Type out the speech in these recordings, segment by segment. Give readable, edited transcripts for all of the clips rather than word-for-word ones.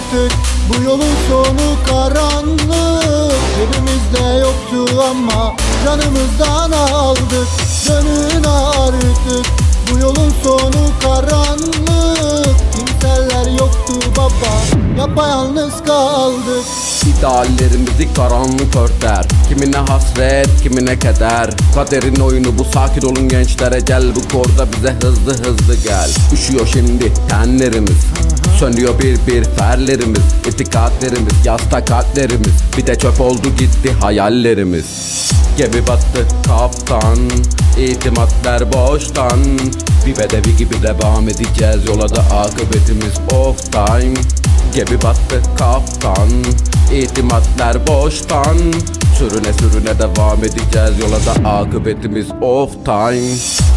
artık, bu yolun sonu karanlık. Cebimizde yoktu ama canımızdan aldık. Dönün artık, bu yolun sonu karanlık. Kimseler yoktu baba, yapayalnız kaldık. İdeallerimizi karanlık örter. Kimine hasret, kimine keder. Kaderin oyunu bu, sakin olun gençlere. Gel bu korda bize hızlı hızlı gel. Üşüyor şimdi tenlerimiz, sönüyor bir bir ferlerimiz. İtikadlerimiz, yasta kalplerimiz. Bir de çöp oldu gitti hayallerimiz. Gemi battı kaptan, itimatlar boştan. Bir bedevi gibi devam edeceğiz yola da akıbetimiz off time. Gemi battı kaptan, itimatlar boştan. Sürüne sürüne devam edeceğiz yola da akıbetimiz off time.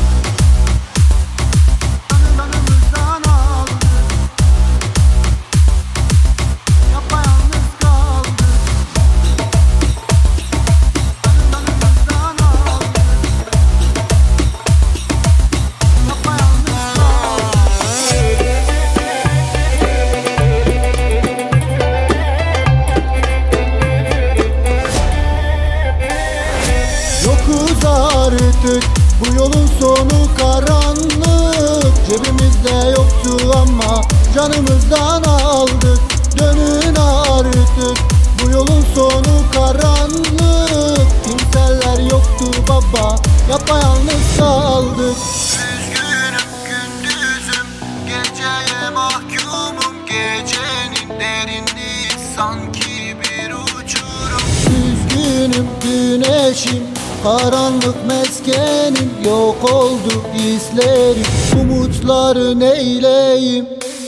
Yokuz artık, bu yolun sonu karanlık. Cebimizde yoktu ama canımızdan aldık. Dönün artık, bu yolun sonu karanlık. Kimseler yoktu baba, yapayalnız kaldık. Üzgünüm gündüzüm, geceye mahkumum. Gecenin derinliği sanki bir uçurum. Üzgünüm güneşim, karanlık meskenim. Yok oldu izlerim, umutları neyleyim?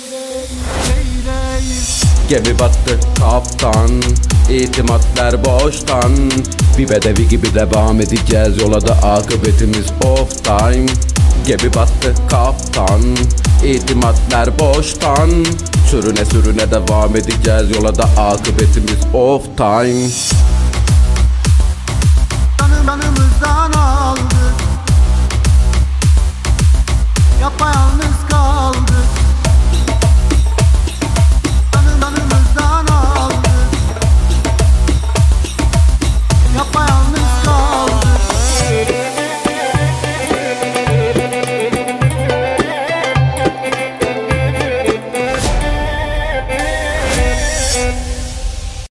Gemi battı kaptan, itimatlar boştan. Bir bedevi gibi devam edeceğiz yola da akıbetimiz off time. Gemi battı kaptan, itimatlar boştan. Sürüne sürüne devam edeceğiz yola da akıbetimiz off time. Canımızdan aldık, yapayalnız